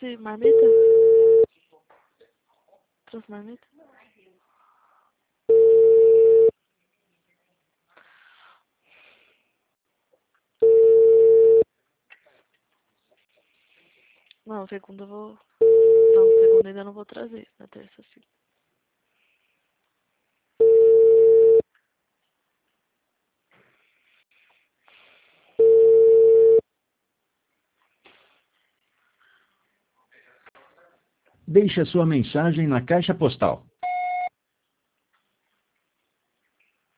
trouxe marmita? Trouxe marmita? Não, segunda eu vou... Não, segunda ainda não vou trazer. Na terça sim. Deixe a sua mensagem na caixa postal